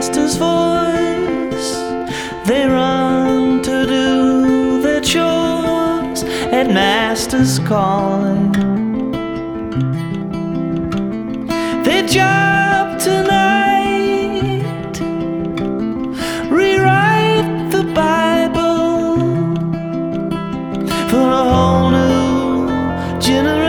master's voice. They run to do their chores at master's calling. Their job tonight, rewrite the Bible for a whole new generation.